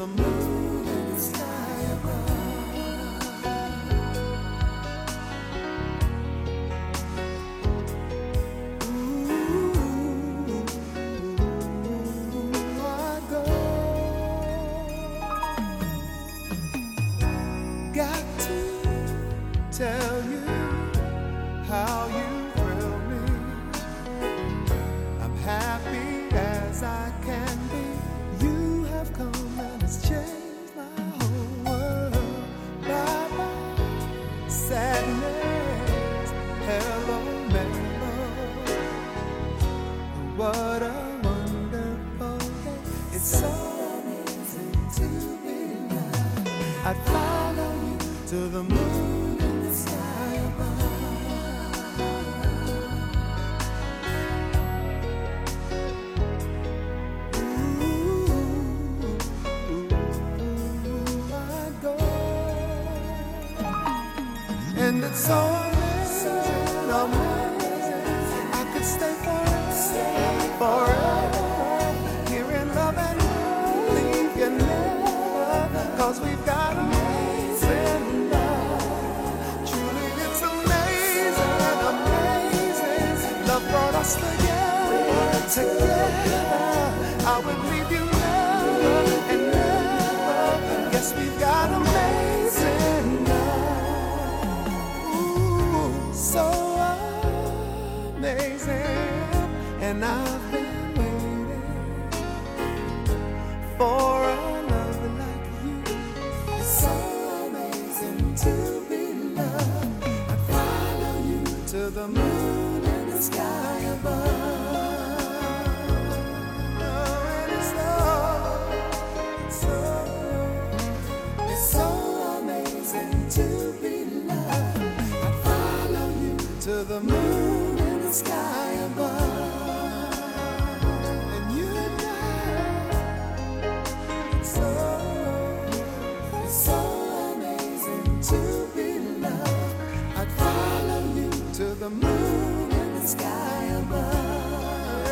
the moon and the sky above. Got to tell you how you thrill me. I'm happy as I can be. You have come and it's changed my whole world. Bye bye sadness, hello mellow. What a wonderful day. It's so amazing to be loved. I'd follow you to the moon and the sky above. I'd go. And it's so amazing, amazing. I could stay forever, here in love and leave you never, 'cause we've got amazing love. Truly it's amazing, amazing. Love brought us together. I would leave you never and never. Yes, we've got amazing love. Ooh, so amazing. And I've been waiting for a love like you. It's so amazing to be loved. I'd follow you to the moon and the sky above. Oh, and it's so amazing to be loved. I'd follow you to the moon and the sky above. To the moon and the sky above.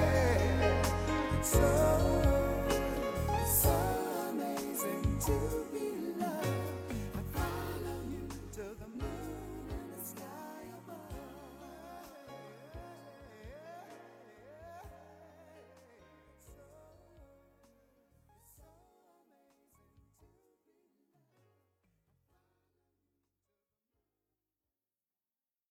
It's so amazing to